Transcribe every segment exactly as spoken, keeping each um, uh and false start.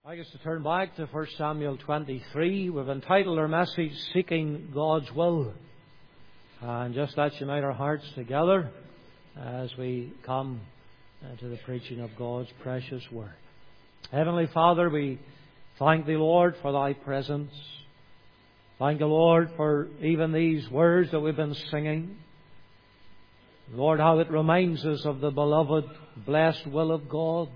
I guess to turn back to First Samuel twenty-three. We've entitled our message, Seeking God's Will. And just let's unite our hearts together as we come to the preaching of God's precious Word. Heavenly Father, we thank Thee, Lord, for Thy presence. Thank Thee, Lord, for even these words that we've been singing. Lord, how it reminds us of the beloved, blessed will of God.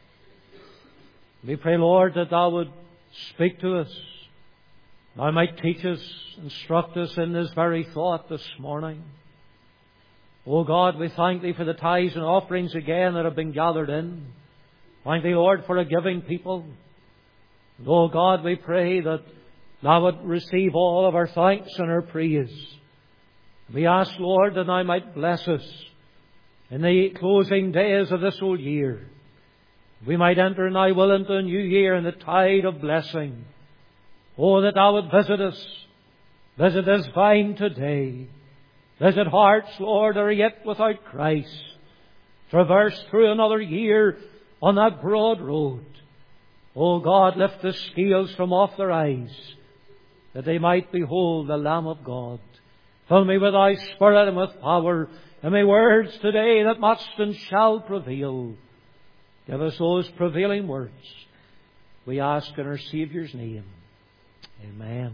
We pray, Lord, that Thou would speak to us. Thou might teach us, instruct us in this very thought this morning. O God, we thank Thee for the tithes and offerings again that have been gathered in. Thank Thee, Lord, for a giving people. And O God, we pray that Thou would receive all of our thanks and our praise. We ask, Lord, that Thou might bless us in the closing days of this old year. We might enter in Thy will into a new year in the tide of blessing. Oh, that Thou would visit us. Visit this vine today. Visit hearts, Lord, that are yet without Christ. Traverse through another year on that broad road. Oh God, lift the scales from off their eyes, that they might behold the Lamb of God. Fill me with Thy Spirit and with power, and my words today that must and shall prevail. Give us those prevailing words, we ask in our Saviour's name. Amen.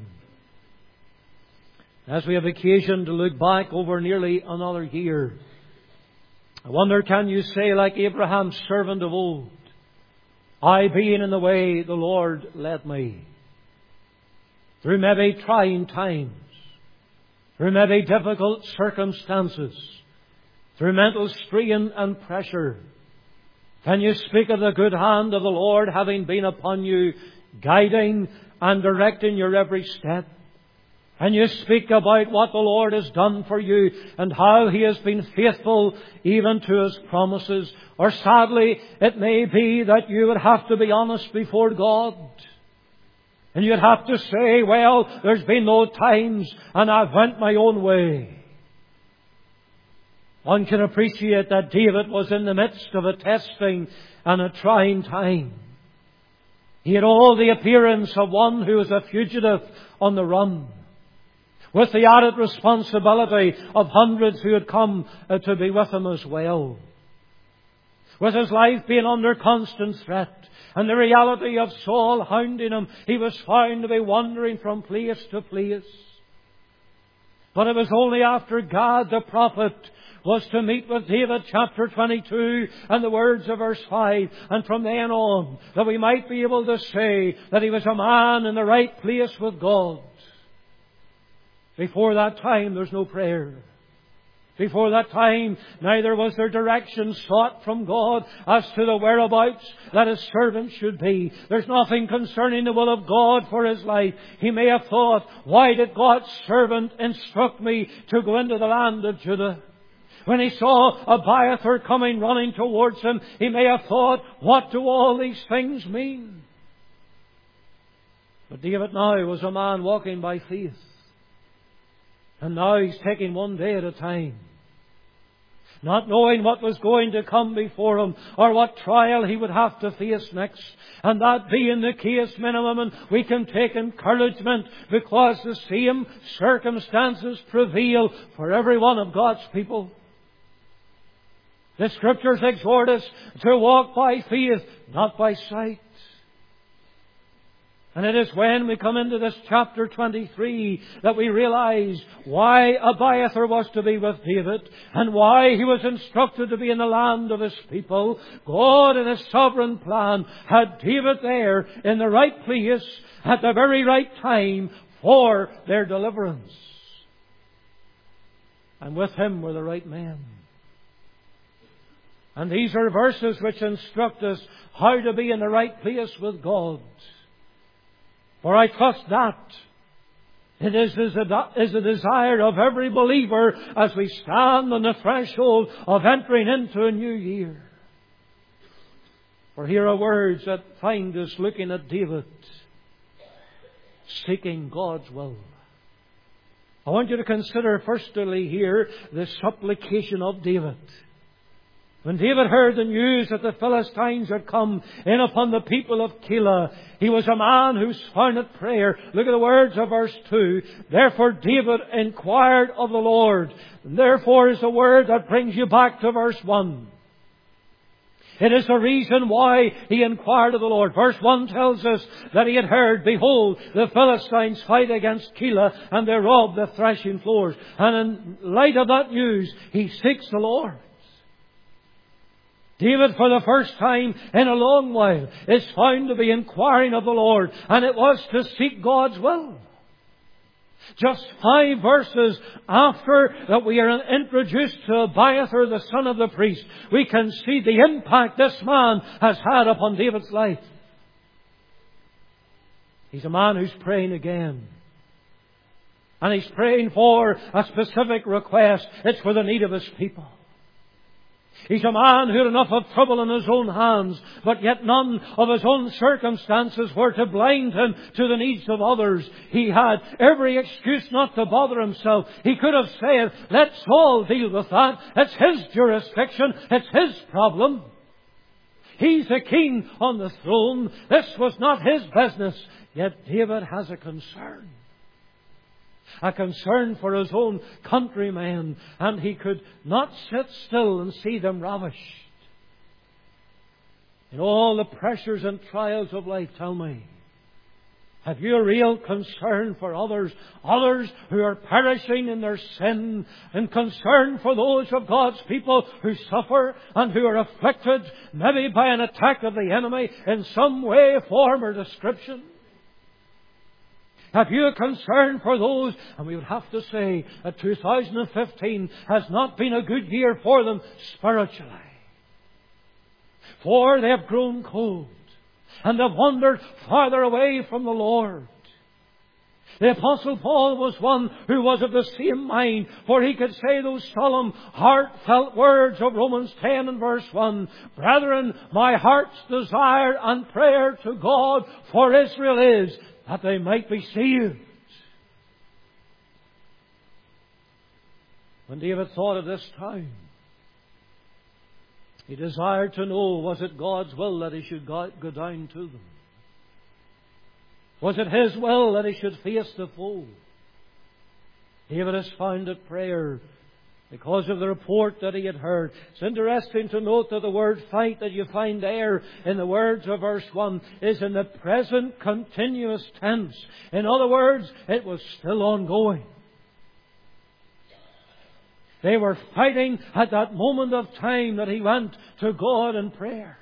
As we have occasion to look back over nearly another year, I wonder, can you say like Abraham's servant of old, I being in the way the Lord led me? Through maybe trying times, through maybe difficult circumstances, through mental strain and pressure, can you speak of the good hand of the Lord having been upon you, guiding and directing your every step? And you speak about what the Lord has done for you and how He has been faithful even to His promises. Or sadly, it may be that you would have to be honest before God. And you'd have to say, well, there's been no times and I've went my own way. One can appreciate that David was in the midst of a testing and a trying time. He had all the appearance of one who was a fugitive on the run, with the added responsibility of hundreds who had come to be with him as well. With his life being under constant threat and the reality of Saul hounding him, he was found to be wandering from place to place. But it was only after Gad the prophet was to meet with David, chapter twenty-two, and the words of verse five, and from then on, that we might be able to say that he was a man in the right place with God. Before that time, there's no prayer. Before that time, neither was there direction sought from God as to the whereabouts that His servant should be. There's nothing concerning the will of God for his life. He may have thought, why did God's servant instruct me to go into the land of Judah? When he saw Abiathar coming running towards him, he may have thought, what do all these things mean? But David now was a man walking by faith. And now he's taking one day at a time, not knowing what was going to come before him or what trial he would have to face next. And that being the case, men and women, we can take encouragement because the same circumstances prevail for every one of God's people. The Scriptures exhort us to walk by faith, not by sight. And it is when we come into this chapter twenty-three that we realize why Abiathar was to be with David and why he was instructed to be in the land of his people. God in His sovereign plan had David there in the right place at the very right time for their deliverance. And with him were the right men. And these are verses which instruct us how to be in the right place with God. For I trust that it is a desire of every believer as we stand on the threshold of entering into a new year. For here are words that find us looking at David, seeking God's will. I want you to consider firstly here the supplication of David. When David heard the news that the Philistines had come in upon the people of Keilah, he was a man who found it prayer. Look at the words of verse two. Therefore David inquired of the Lord. And therefore is the word that brings you back to verse one. It is the reason why he inquired of the Lord. Verse one tells us that he had heard, behold, the Philistines fight against Keilah, and they rob the threshing floors. And in light of that news, he seeks the Lord. David, for the first time in a long while, is found to be inquiring of the Lord, and it was to seek God's will. Just five verses after that we are introduced to Abiathar, the son of the priest, we can see the impact this man has had upon David's life. He's a man who's praying again. And he's praying for a specific request. It's for the need of his people. He's a man who had enough of trouble in his own hands, but yet none of his own circumstances were to blind him to the needs of others. He had every excuse not to bother himself. He could have said, let's all deal with that. It's his jurisdiction. It's his problem. He's the king on the throne. This was not his business. Yet David has a concern. A concern for his own countrymen, and he could not sit still and see them ravished. In all the pressures and trials of life, tell me, have you a real concern for others? Others who are perishing in their sin, and concern for those of God's people who suffer and who are afflicted, maybe by an attack of the enemy in some way, form or description? Have you a concern for those? And we would have to say that two thousand fifteen has not been a good year for them spiritually. For they have grown cold and have wandered farther away from the Lord. The Apostle Paul was one who was of the same mind, for he could say those solemn, heartfelt words of Romans ten and verse one. Brethren, my heart's desire and prayer to God for Israel is that they might be saved. When David thought of this time, he desired to know, was it God's will that he should go down to them? Was it His will that he should face the foe? David has found it prayer because of the report that he had heard. It's interesting to note that the word fight that you find there in the words of verse one is in the present continuous tense. In other words, it was still ongoing. They were fighting at that moment of time that he went to God in prayer.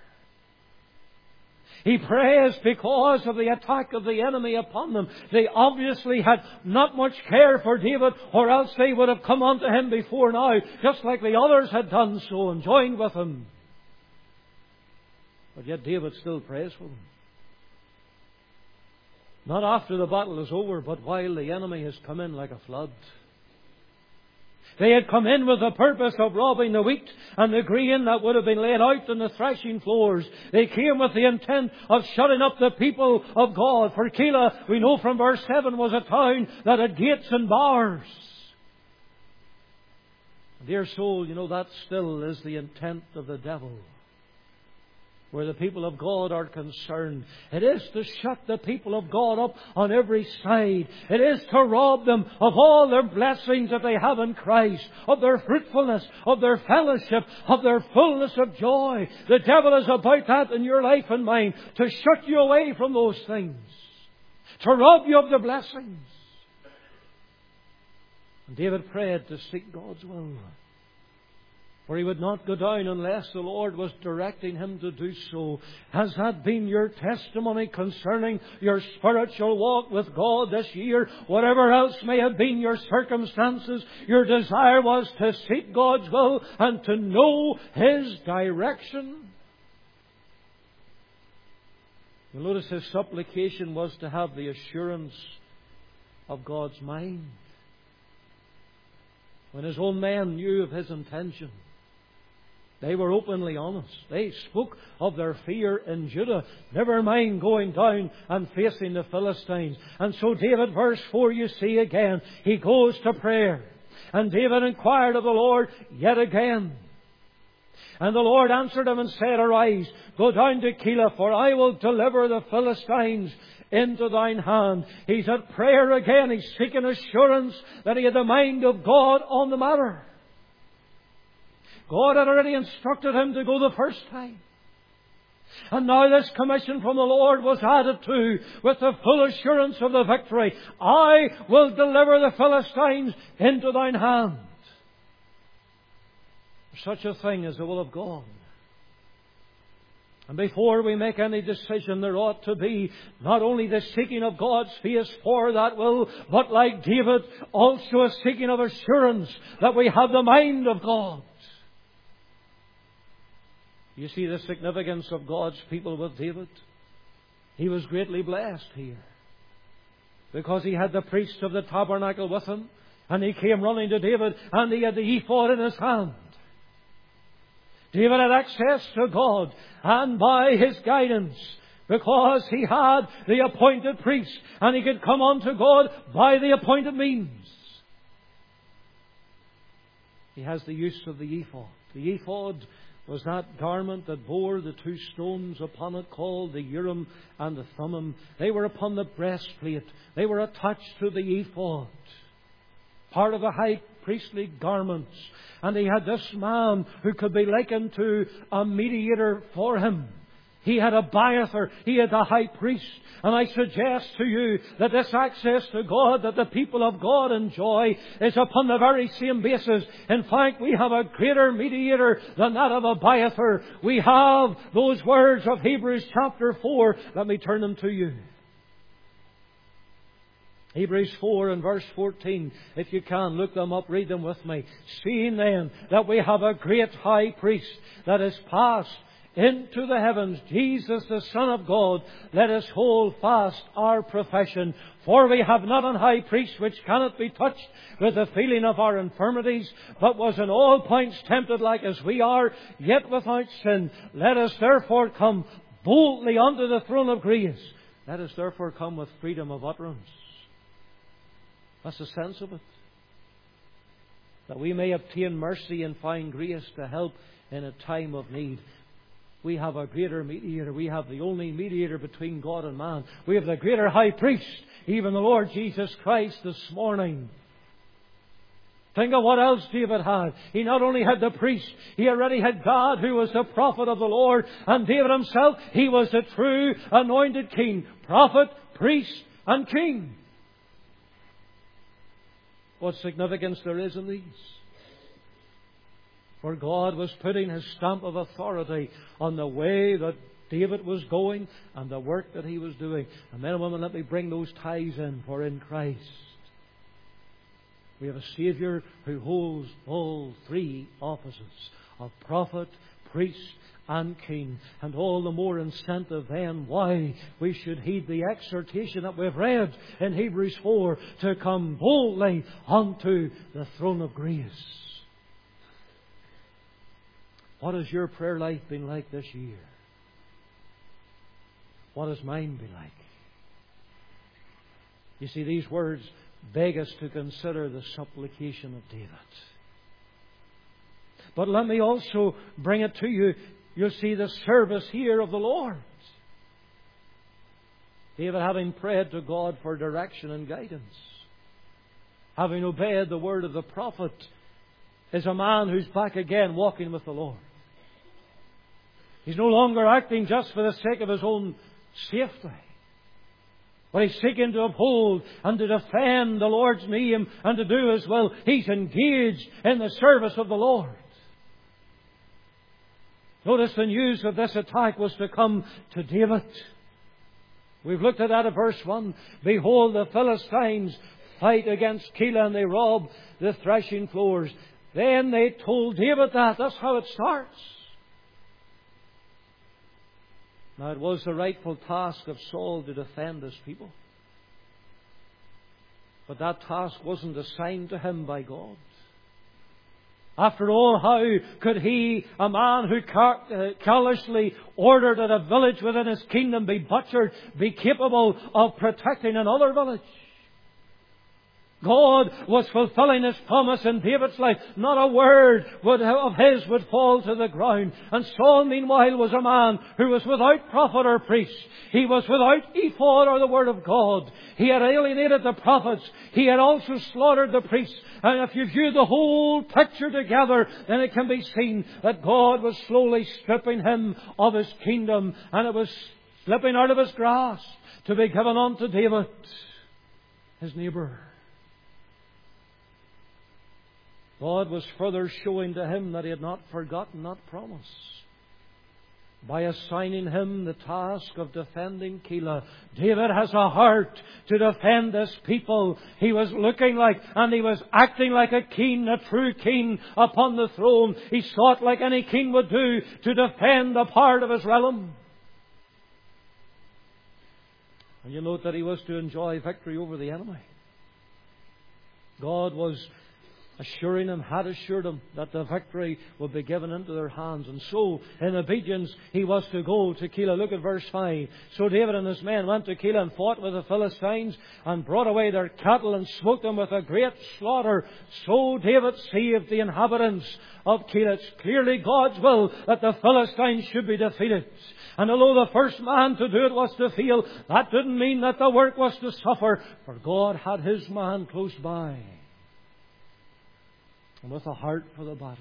He prays because of the attack of the enemy upon them. They obviously had not much care for David, or else they would have come unto him before now, just like the others had done so and joined with him. But yet David still prays for them. Not after the battle is over, but while the enemy has come in like a flood. They had come in with the purpose of robbing the wheat and the grain that would have been laid out on the threshing floors. They came with the intent of shutting up the people of God. For Keilah, we know from verse seven, was a town that had gates and bars. Dear soul, you know that still is the intent of the devil. Where the people of God are concerned, it is to shut the people of God up on every side. It is to rob them of all their blessings that they have in Christ, of their fruitfulness, of their fellowship, of their fullness of joy. The devil is about that in your life and mine, to shut you away from those things, to rob you of the blessings. And David prayed to seek God's will. For he would not go down unless the Lord was directing him to do so. Has that been your testimony concerning your spiritual walk with God this year? Whatever else may have been your circumstances, your desire was to seek God's will and to know His direction. You'll notice his supplication was to have the assurance of God's mind. When his own men knew of his intention, they were openly honest. They spoke of their fear in Judah. Never mind going down and facing the Philistines. And so David, verse four, you see again, he goes to prayer. And David inquired of the Lord yet again. And the Lord answered him and said, Arise, go down to Keilah, for I will deliver the Philistines into thine hand. He's at prayer again. He's seeking assurance that he had the mind of God on the matter. God had already instructed him to go the first time. And now this commission from the Lord was added to with the full assurance of the victory. I will deliver the Philistines into thine hand. Such a thing as the will of God. And before we make any decision, there ought to be not only the seeking of God's face for that will, but like David, also a seeking of assurance that we have the mind of God. You see the significance of God's people with David? He was greatly blessed here, because he had the priest of the tabernacle with him, and he came running to David, and he had the ephod in his hand. David had access to God, and by his guidance, because he had the appointed priest, and he could come unto God by the appointed means. He has the use of the ephod. The ephod was that garment that bore the two stones upon it, called the Urim and the Thummim. They were upon the breastplate. They were attached to the ephod, part of the high priestly garments. And he had this man who could be likened to a mediator for him. He had Abiathar. He had the high priest. And I suggest to you that this access to God that the people of God enjoy is upon the very same basis. In fact, we have a greater mediator than that of Abiathar. We have those words of Hebrews chapter four. Let me turn them to you. Hebrews four and verse fourteen. If you can, look them up, read them with me. Seeing then that we have a great high priest that is passed into the heavens, Jesus the Son of God, let us hold fast our profession. For we have not an high priest which cannot be touched with the feeling of our infirmities, but was in all points tempted like as we are, yet without sin. Let us therefore come boldly unto the throne of grace. Let us therefore come with freedom of utterance. That's the sense of it. That we may obtain mercy and find grace to help in a time of need. We have a greater mediator. We have the only mediator between God and man. We have the greater high priest, even the Lord Jesus Christ this morning. Think of what else David had. He not only had the priest, he already had God who was the prophet of the Lord. And David himself, he was the true anointed king. Prophet, priest and king. What significance there is in these. For God was putting His stamp of authority on the way that David was going and the work that he was doing. And men and women, let me bring those ties in. For in Christ we have a Saviour who holds all three offices of prophet, priest and king. And all the more incentive then why we should heed the exhortation that we've read in Hebrews four, to come boldly unto the throne of grace. What has your prayer life been like this year? What has mine been like? You see, these words beg us to consider the supplication of David. But let me also bring it to you. You'll see the service here of the Lord. David, having prayed to God for direction and guidance, having obeyed the word of the prophet, is a man who's back again walking with the Lord. He's no longer acting just for the sake of his own safety, but he's seeking to uphold and to defend the Lord's name and to do His will. He's engaged in the service of the Lord. Notice the news of this attack was to come to David. We've looked at that at verse one. Behold, the Philistines fight against Keilah, and they rob the threshing floors. Then they told David that. That's how it starts. Now, it was the rightful task of Saul to defend his people. But that task wasn't assigned to him by God. After all, how could he, a man who callously ordered that a village within his kingdom be butchered, be capable of protecting another village? God was fulfilling His promise in David's life. Not a word would, of his would fall to the ground. And Saul, meanwhile, was a man who was without prophet or priest. He was without ephod or the Word of God. He had alienated the prophets. He had also slaughtered the priests. And if you view the whole picture together, then it can be seen that God was slowly stripping him of his kingdom. And it was slipping out of his grasp to be given unto David, his neighbour. God was further showing to him that He had not forgotten that promise by assigning him the task of defending Keilah. David has a heart to defend this people. He was looking like, and he was acting like a king, a true king upon the throne. He sought, like any king would do, to defend a part of his realm. And you note that he was to enjoy victory over the enemy. God was assuring him, had assured him, that the victory would be given into their hands. And so, in obedience, he was to go to Keilah. Look at verse five. So David and his men went to Keilah and fought with the Philistines and brought away their cattle and smote them with a great slaughter. So David saved the inhabitants of Keilah. It's clearly God's will that the Philistines should be defeated. And although the first man to do it was to fail, that didn't mean that the work was to suffer, for God had His man close by, and with a heart for the battle.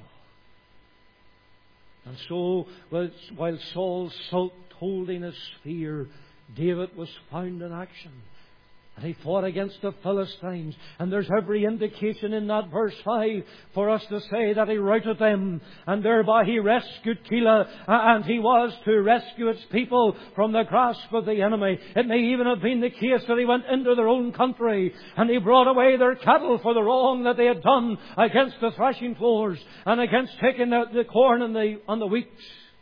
And so, while Saul sulked holding his spear, David was found in action. And he fought against the Philistines. And there's every indication in that verse five for us to say that he routed them. And thereby he rescued Keilah. And he was to rescue its people from the grasp of the enemy. It may even have been the case that he went into their own country. And he brought away their cattle for the wrong that they had done against the threshing floors. And against taking the, the corn and the, and the wheat.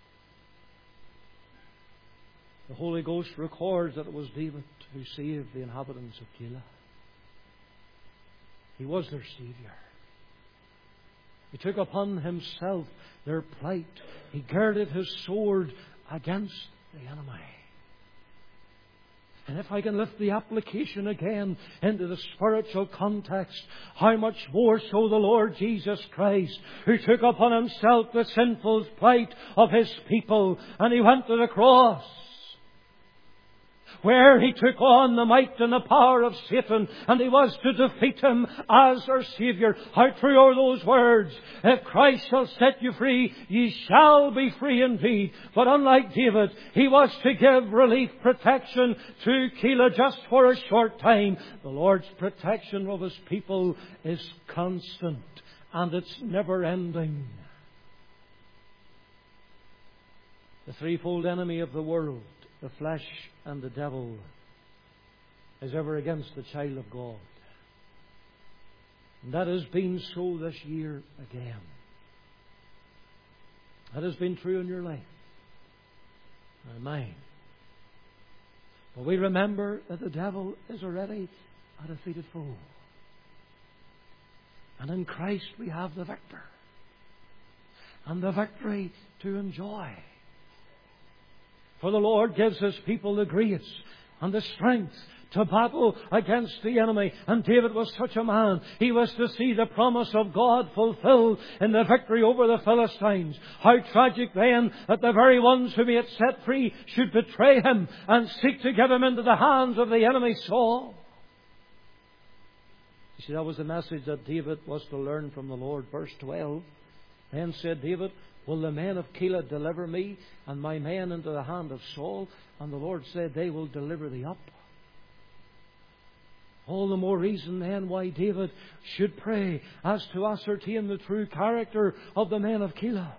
The Holy Ghost records that it was David who saved the inhabitants of Keilah. He was their Saviour. He took upon Himself their plight. He girded His sword against the enemy. And if I can lift the application again into the spiritual context, how much more so the Lord Jesus Christ, who took upon Himself the sinful plight of His people, and He went to the cross, where He took on the might and the power of Satan, and He was to defeat him as our Saviour. How true are those words? If Christ shall set you free, ye shall be free indeed. But unlike David, He was to give relief, protection to Keilah just for a short time. The Lord's protection of His people is constant, and it's never ending. The threefold enemy of the world, the flesh and the devil, is ever against the child of God. And that has been so this year again. That has been true in your life and mine. But we remember that the devil is already a defeated foe. And in Christ we have the victor. And the victory to enjoy. For the Lord gives His people the grace and the strength to battle against the enemy. And David was such a man. He was to see the promise of God fulfilled in the victory over the Philistines. How tragic then that the very ones whom He had set free should betray Him and seek to give Him into the hands of the enemy Saul. You see, that was the message that David was to learn from the Lord. Verse twelve. Then said David, will the men of Keilah deliver me and my men into the hand of Saul? And the Lord said, they will deliver thee up. All the more reason then why David should pray as to ascertain the true character of the men of Keilah.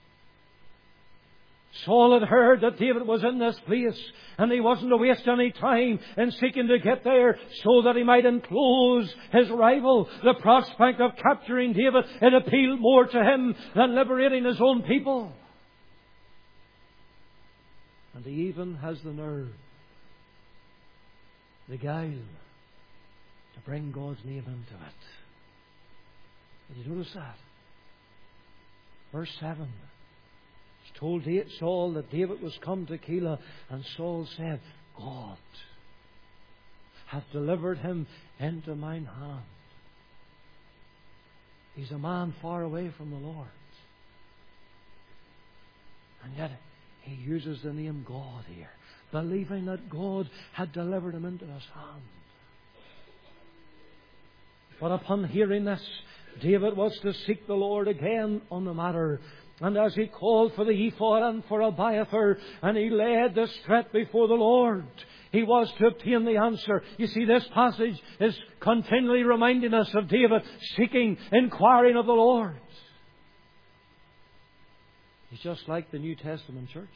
Saul had heard that David was in this place, and he wasn't to waste any time in seeking to get there so that he might enclose his rival. The prospect of capturing David, it appealed more to him than liberating his own people. And he even has the nerve, the guile, to bring God's name into it. Did you notice that? Verse seven. Told Saul that David was come to Keilah, and Saul said, God hath delivered him into mine hand. He's a man far away from the Lord. And yet he uses the name God here, believing that God had delivered him into his hand. But upon hearing this, David was to seek the Lord again on the matter. And as he called for the ephod and for Abiathar, and he laid this threat before the Lord, he was to obtain the answer. You see, this passage is continually reminding us of David seeking, inquiring of the Lord. He's just like the New Testament church.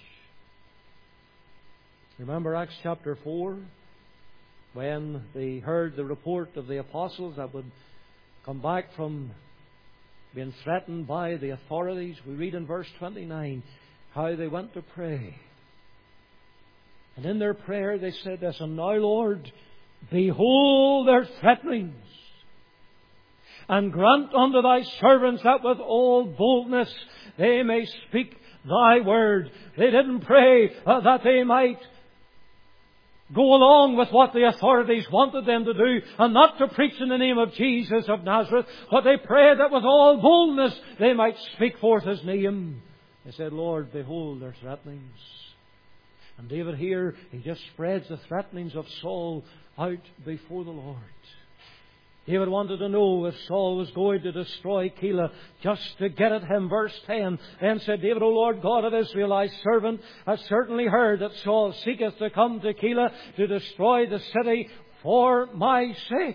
Remember Acts chapter four, when they heard the report of the apostles that would come back from being threatened by the authorities. We read in verse twenty-nine how they went to pray. And in their prayer they said this, "And now, Lord, behold their threatenings, and grant unto thy servants that with all boldness they may speak thy word." They didn't pray uh, that they might go along with what the authorities wanted them to do and not to preach in the name of Jesus of Nazareth, but they prayed that with all boldness they might speak forth his name. They said, "Lord, behold their threatenings." And David here, he just spreads the threatenings of Saul out before the Lord. David wanted to know if Saul was going to destroy Keilah, just to get at him. Verse ten, then said David, "O Lord God of Israel, thy servant has certainly heard that Saul seeketh to come to Keilah to destroy the city for my sake."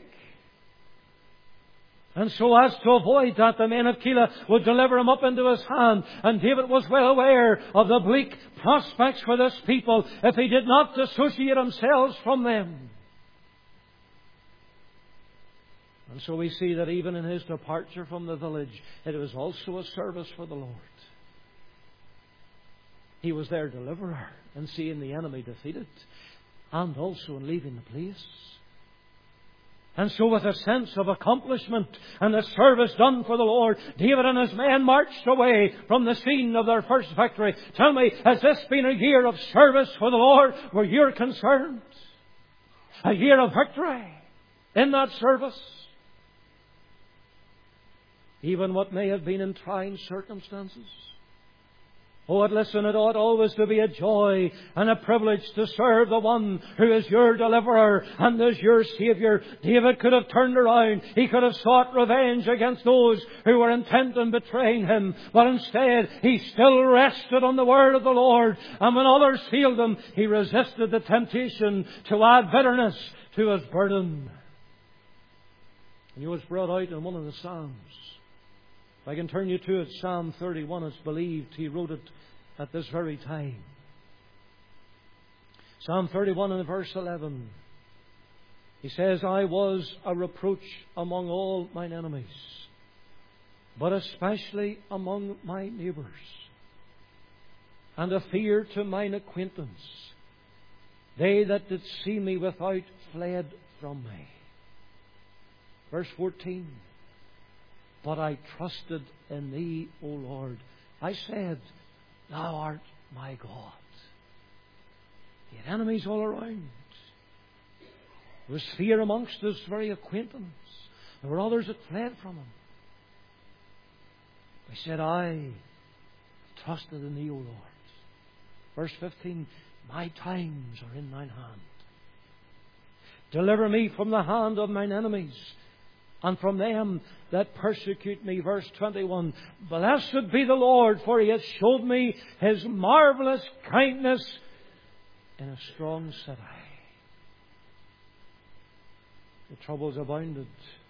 And so as to avoid that, the men of Keilah would deliver him up into his hand. And David was well aware of the bleak prospects for this people if he did not dissociate himself from them. And so we see that even in his departure from the village, it was also a service for the Lord. He was their deliverer in seeing the enemy defeated, and also in leaving the place. And so with a sense of accomplishment and the service done for the Lord, David and his men marched away from the scene of their first victory. Tell me, has this been a year of service for the Lord where you're concerned? A year of victory in that service? Even what may have been in trying circumstances. Oh, and listen, it ought always to be a joy and a privilege to serve the one who is your deliverer and is your Saviour. David could have turned around. He could have sought revenge against those who were intent on betraying him. But instead, he still rested on the word of the Lord. And when others failed him, he resisted the temptation to add bitterness to his burden. And he was brought out in one of the Psalms. If I can turn you to it, Psalm thirty-one, it's believed he wrote it at this very time. Psalm thirty-one and verse eleven. He says, "I was a reproach among all mine enemies, but especially among my neighbours, and a fear to mine acquaintance. They that did see me without fled from me." Verse fourteen. "But I trusted in Thee, O Lord. I said, Thou art my God." He had enemies all around. There was fear amongst his very acquaintance. There were others that fled from him. He said, "I trusted in Thee, O Lord." Verse fifteen, "My times are in Thine hand. Deliver me from the hand of mine enemies, and from them that persecute me." Verse twenty-one, "Blessed be the Lord, for He has showed me His marvellous kindness in a strong city." The troubles abounded,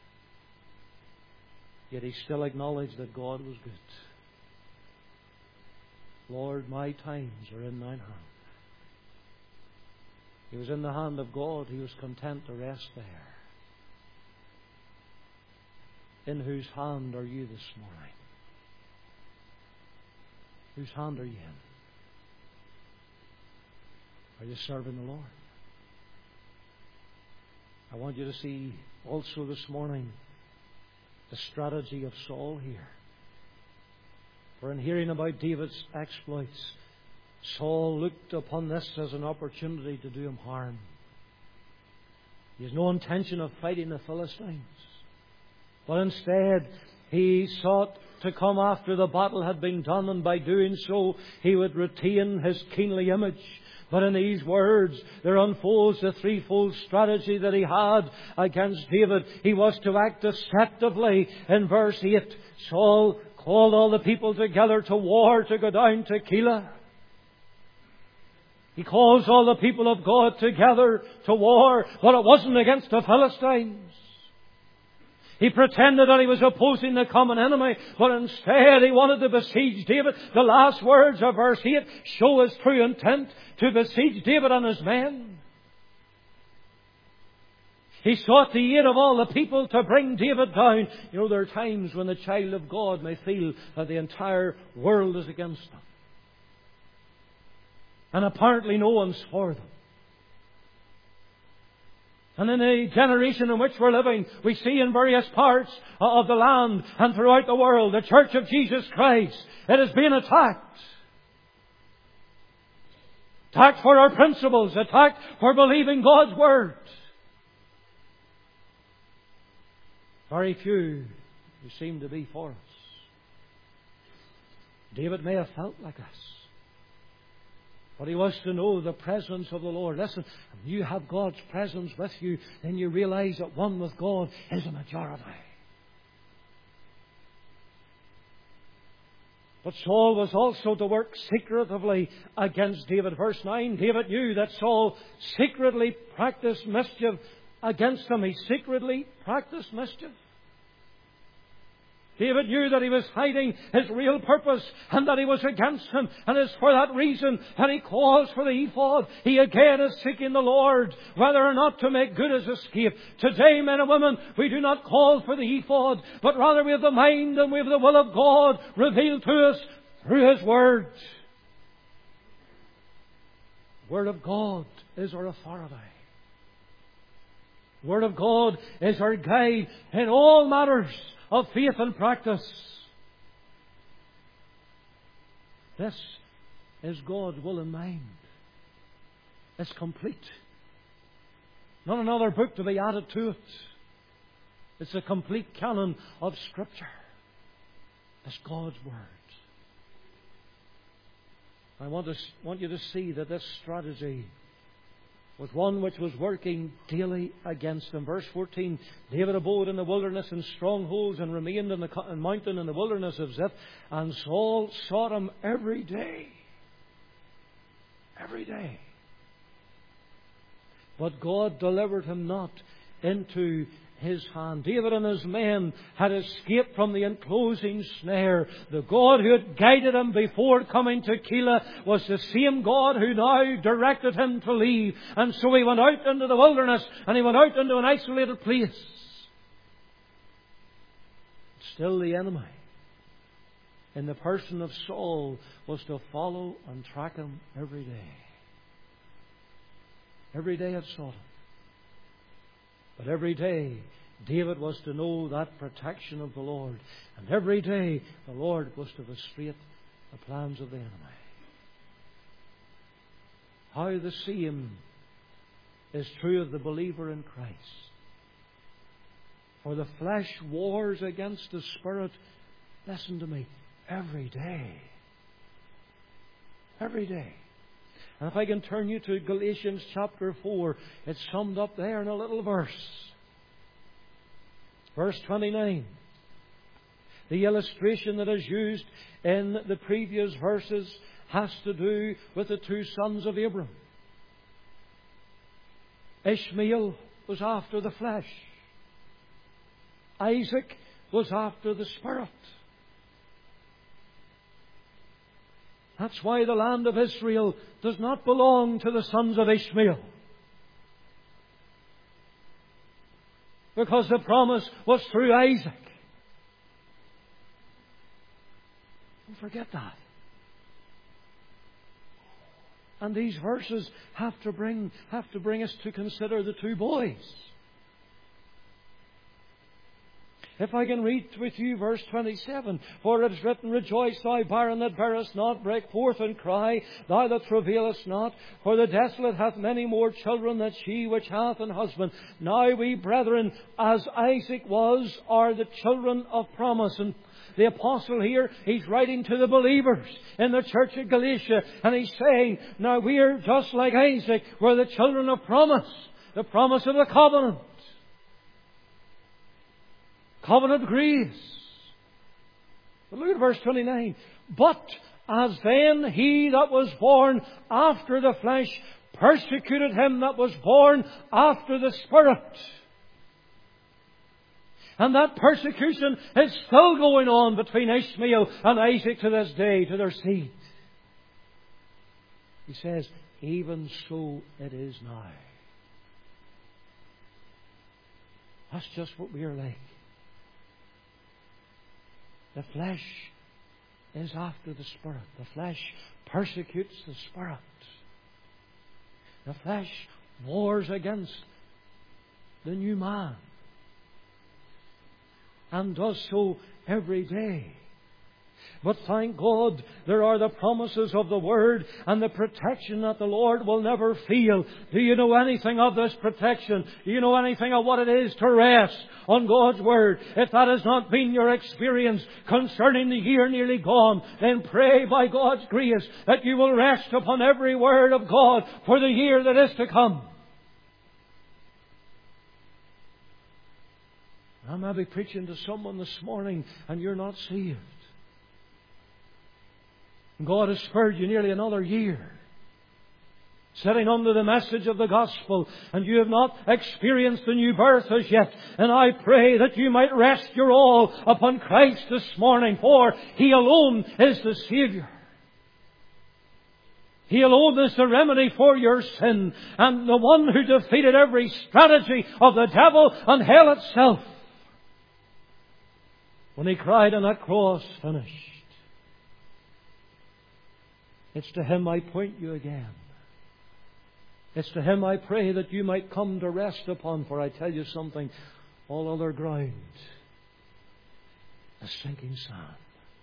yet he still acknowledged that God was good. "Lord, my times are in Thine hand." He was in the hand of God. He was content to rest there. In whose hand are you this morning? Whose hand are you in? Are you serving the Lord? I want you to see also this morning the strategy of Saul here. For in hearing about David's exploits, Saul looked upon this as an opportunity to do him harm. He has no intention of fighting the Philistines. But instead, He sought to come after the battle had been done, and by doing so he would retain his kingly image. But in these words there unfolds the threefold strategy that he had against David. He was to act deceptively. In verse eight, Saul called all the people together to war to go down to Keilah. He calls all the people of God together to war, but it wasn't against the Philistines. He pretended that he was opposing the common enemy, but instead he wanted to besiege David. The last words of verse eight show his true intent, to besiege David and his men. He sought the aid of all the people to bring David down. You know, there are times when the child of God may feel that the entire world is against them. And apparently no one's for them. And in the generation in which we're living, we see in various parts of the land and throughout the world, the Church of Jesus Christ, it is being attacked. Attacked for our principles, attacked for believing God's Word. Very few who seem to be for us. David may have felt like us, but he was to know the presence of the Lord. Listen, if you have God's presence with you, then you realize that one with God is a majority. But Saul was also to work secretively against David. Verse nine, David knew that Saul secretly practiced mischief against him. He secretly practiced mischief. David knew that he was hiding his real purpose and that he was against him. And it's for that reason that he calls for the ephod. He again is seeking the Lord, whether or not to make good his escape. Today, men and women, we do not call for the ephod, but rather we have the mind and we have the will of God revealed to us through His Word. The Word of God is our authority. The Word of God is our guide in all matters of faith and practice. This is God's will and mind. It's complete. Not another book to be added to it. It's a complete canon of Scripture. It's God's Word. I want, to, want you to see that this strategy was one which was working daily against them. Verse fourteen, David abode in the wilderness in strongholds and remained in the mountain in the wilderness of Ziph. And Saul sought him every day. Every day. But God delivered him not into his hand. David and his men had escaped from the enclosing snare. The God who had guided him before coming to Keilah was the same God who now directed him to leave. And so he went out into the wilderness and he went out into an isolated place. Still the enemy, in the person of Saul, was to follow and track him every day. Every day it sought him. But every day, David was to know that protection of the Lord. And every day, the Lord was to frustrate the plans of the enemy. How the same is true of the believer in Christ. For the flesh wars against the Spirit, listen to me, every day. Every day. And if I can turn you to Galatians chapter four, it's summed up there in a little verse. Verse twenty-nine. The illustration that is used in the previous verses has to do with the two sons of Abram. Ishmael was after the flesh. Isaac was after the Spirit. That's why the land of Israel does not belong to the sons of Ishmael. Because the promise was through Isaac. Don't forget that. And these verses have to bring, have to bring us to consider the two boys. If I can read with you verse twenty-seven. For it is written, Rejoice, thou barren that bearest not, break forth and cry, thou that travailest not. For the desolate hath many more children than she which hath an husband. Now we, brethren, as Isaac was, are the children of promise. And the apostle here, he's writing to the believers in the church of Galatia. And he's saying, now we are just like Isaac. We're the children of promise. The promise of the covenant. Covenant grace. But look at verse twenty-nine. But as then he that was born after the flesh persecuted him that was born after the Spirit. And that persecution is still going on between Ishmael and Isaac to this day, to their seed. He says, even so it is now. That's just what we are like. The flesh is after the Spirit. The flesh persecutes the Spirit. The flesh wars against the new man. And does so every day. But thank God, there are the promises of the Word and the protection that the Lord will never fail. Do you know anything of this protection? Do you know anything of what it is to rest on God's Word? If that has not been your experience concerning the year nearly gone, then pray by God's grace that you will rest upon every Word of God for the year that is to come. I may be preaching to someone this morning and you're not saved. God has spared you nearly another year, sitting under the message of the gospel, and you have not experienced the new birth as yet. And I pray that you might rest your all upon Christ this morning, for He alone is the Saviour. He alone is the remedy for your sin, and the one who defeated every strategy of the devil and hell itself, when He cried on that cross, finished. It's to Him I point you again. It's to Him I pray that you might come to rest upon. For I tell you something, all other ground is sinking sand.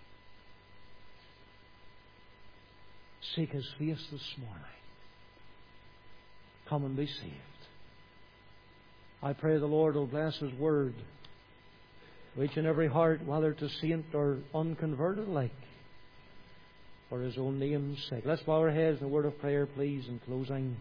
Seek His face this morning. Come and be saved. I pray the Lord will bless His Word to each and every heart, whether to saint or unconverted alike, for His own name's sake. Let's bow our heads in a word of prayer, please, in closing.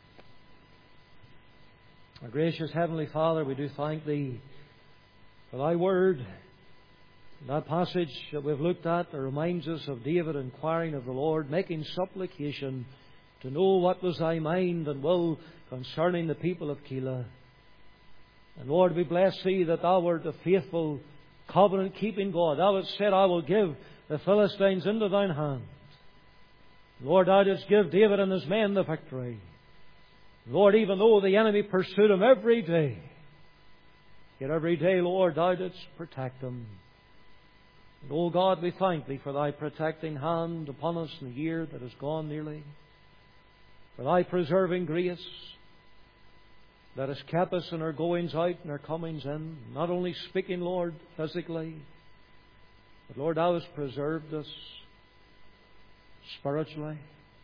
Our gracious Heavenly Father, we do thank Thee for Thy Word. That passage that we've looked at that reminds us of David inquiring of the Lord, making supplication to know what was Thy mind and will concerning the people of Keilah. And Lord, we bless Thee that Thou wert a faithful, covenant-keeping God. Thou hast said, I will give the Philistines into Thine hand. Lord, Thou didst give David and his men the victory. Lord, even though the enemy pursued him every day, yet every day, Lord, Thou didst protect them. And, oh God, we thank Thee for Thy protecting hand upon us in the year that has gone nearly, for Thy preserving grace that has kept us in our goings out and our comings in, not only speaking, Lord, physically, but Lord, Thou hast preserved us spiritually.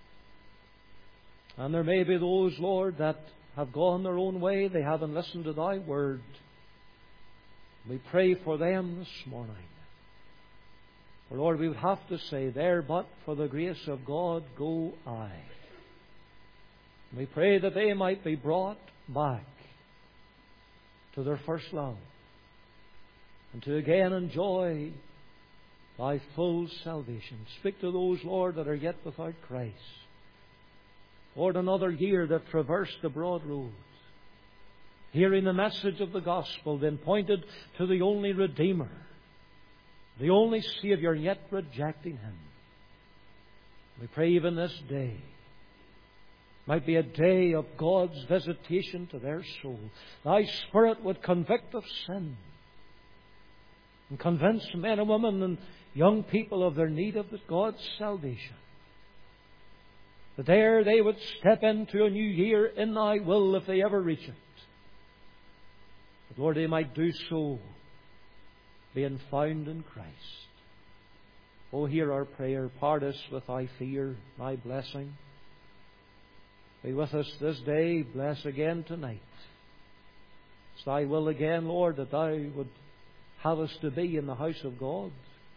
And there may be those, Lord, that have gone their own way. They haven't listened to Thy Word. We pray for them this morning. For Lord, we would have to say, there but for the grace of God go I. We pray that they might be brought back to their first love, and to again enjoy Thy full salvation. Speak to those, Lord, that are yet without Christ. Lord, another year that traversed the broad roads, hearing the message of the gospel, then pointed to the only Redeemer, the only Saviour, yet rejecting Him. We pray even this day might be a day of God's visitation to their soul. Thy Spirit would convict of sin and convince men and women and young people of their need of God's salvation. That there they would step into a new year in Thy will if they ever reach it. But Lord, they might do so being found in Christ. Oh, hear our prayer. Part us with thy fear, thy blessing. Be with us this day. Bless again tonight. It's thy will again, Lord, that thou would have us to be in the house of God.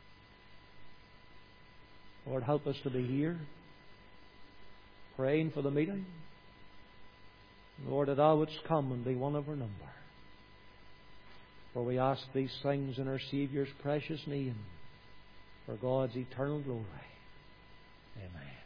Lord, help us to be here, praying for the meeting. Lord, that thou wouldst come and be one of our number. For we ask these things in our Saviour's precious name, for God's eternal glory. Amen.